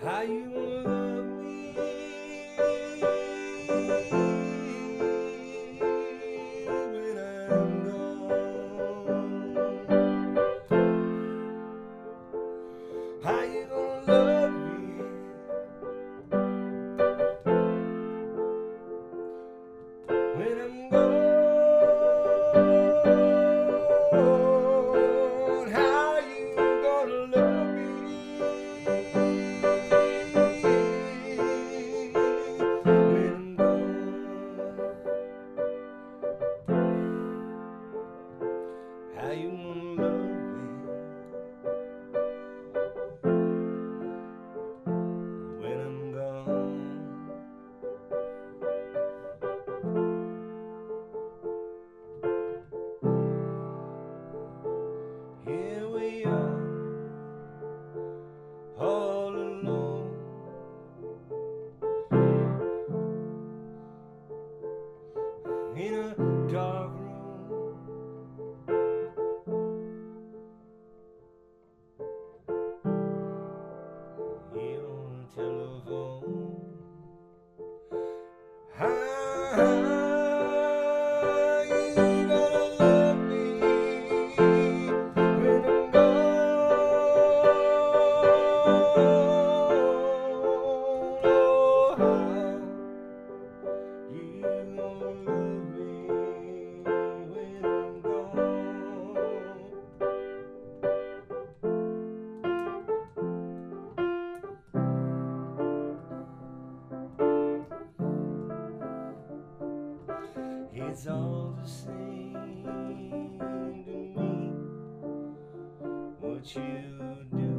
How you gonna love me when I'm gone? How you gonna love me when I'm gone? How you gonna love me when I'm gone? How you gonna love me when I'm gone? Here we are, all alone, in a dark room. Here on the telephone. How you gonna love me when I'm gone? Oh, how you gonna love me when I'm gone? It's all the same to me what you do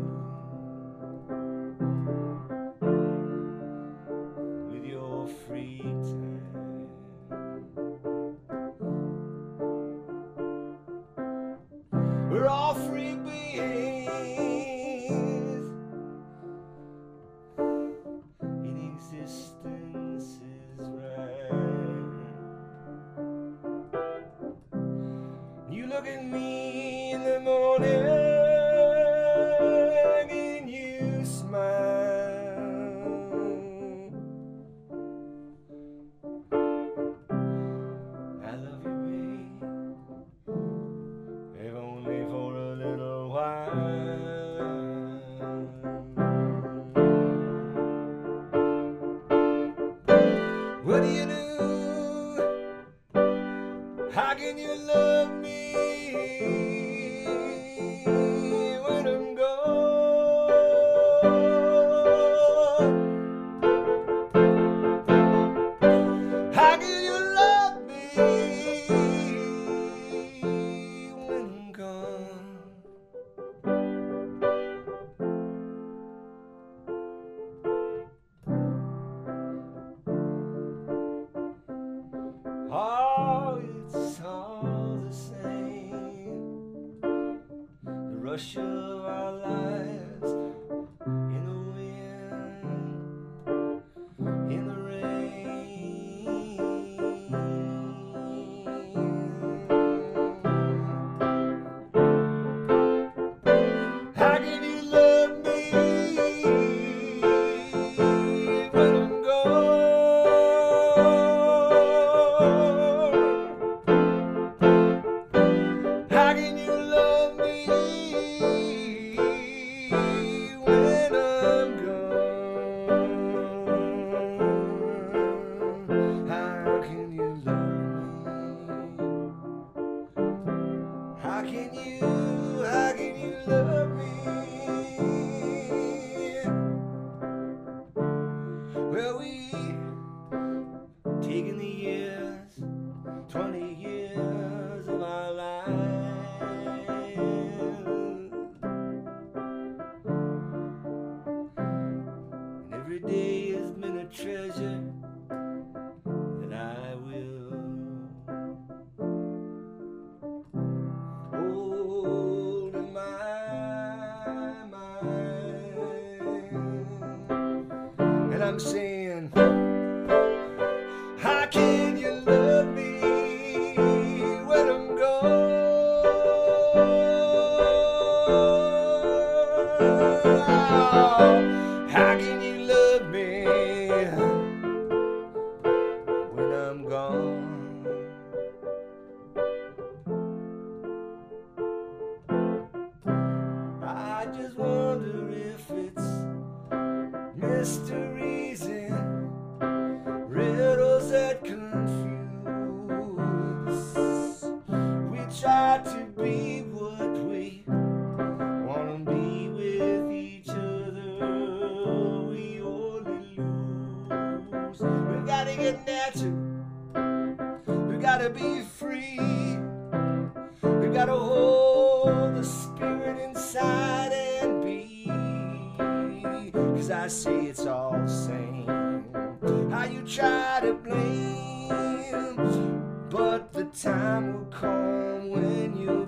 with your free time. We're all free beings in existence is right. You look at me in the morning and you smile. I love you, babe, if only for a little while. What do you do? How can you love me when I'm gone? How can you love me when I'm gone? Oh, it's all the same. The rush of our lives in the wind, in the rain. How can you love me when I'm gone? How can you love me when I'm gone? How can you love me? How can you love me? Well, we've taken the years, 20 years of our lives, and every day has been a treasure that I will hold in my mind. And I'm saying, how can you love me when I'm gone? How can you love me when I'm gone? I just wonder if it's mysteries and riddles that confuse. We try to be what we wanna be with each other. We only lose. We gotta get natural. We gotta be free. We gotta hold the spirit inside and be. 'Cause I see it's all the same. How you try to blame, but the time will come when you